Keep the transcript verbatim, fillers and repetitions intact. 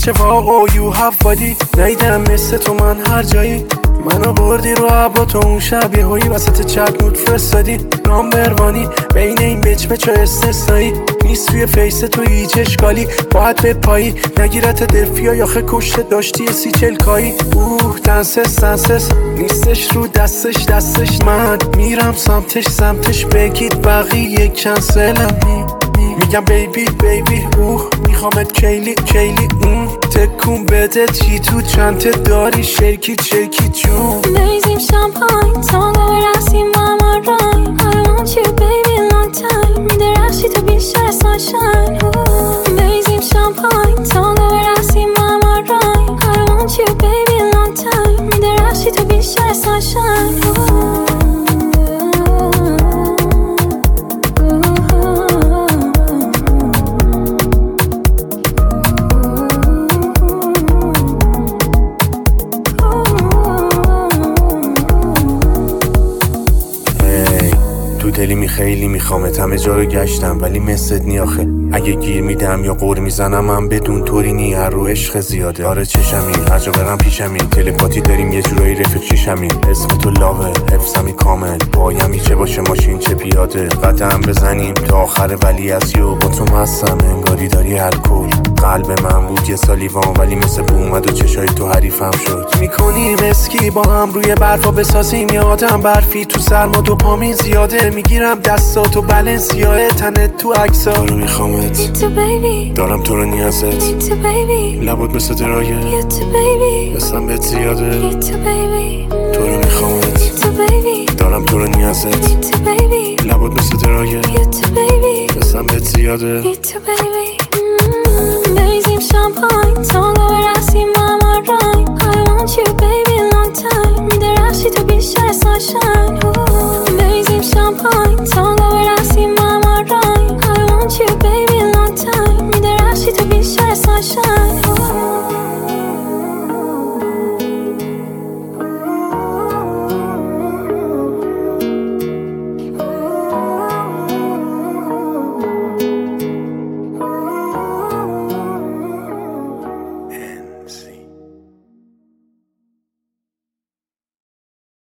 بچه واقع you have body. نیدم مثل تو من هر جایی، منو بردی رو عبا تو اون شب یه هایی وسط چت نوت فرستادی. نامبروانی بین این بچ بچه استثنایی نیست توی فیس تو هیچ اشکالی. باید به پایی نگیرت دلفیا یاخه کشته داشتی سی چلکایی. اوه دنسس دنسس نیستش رو دستش دستش، من میرم سمتش سمتش بگید بقیه کنسلم. میگم بیبی بیبی اوه میخوامت کیلی کیلی اون تکون بده چی تو چنته داری شیکی شیکی جون. بریزیم شامپاین تانگو برسیم با ما رایم. I want you baby long time. میدرخشی تو بیشتر سانشاین. بریزیم شامپاین تانگو برسیم با ما رایم. I want you baby long time. میدرخشی تو بیشتر سانشاین. دلی می خیلی میخوامت، همه جا رو گشتم ولی مثلت نی آخه. اگه گیر میدم یا قور میزنم من بدون طوری نی، هر رو عشق زیاده. آره چشمی هر جا برم پیشمی، تلپاتی داریم یه جورایی رفیق چشمی. اسم تو لاوه حفظمی کامل، پایمی چه باشه ماشین چه پیاده. قدم بزنیم تا آخر ولی از یو با تو مستم انگاری داری الکل. قلب من بود یه سالیوان ولی مثل بو اومد و چشای تو حریفم شد. میکنیم اسکی با هم روی برفا بسازیم یه آدم برفی تو سرما دوپامین زیاده. میگیرم دستاتو بلنسیاه تنت تو عکسا. تو رو میخوامت دارم تو رو نیازت. لبات مثل دراگه مثلم بهت زیاده. تو رو میخوامت دارم تو رو نیازت. لبات مثل دراگه مثلم بهت زیاده.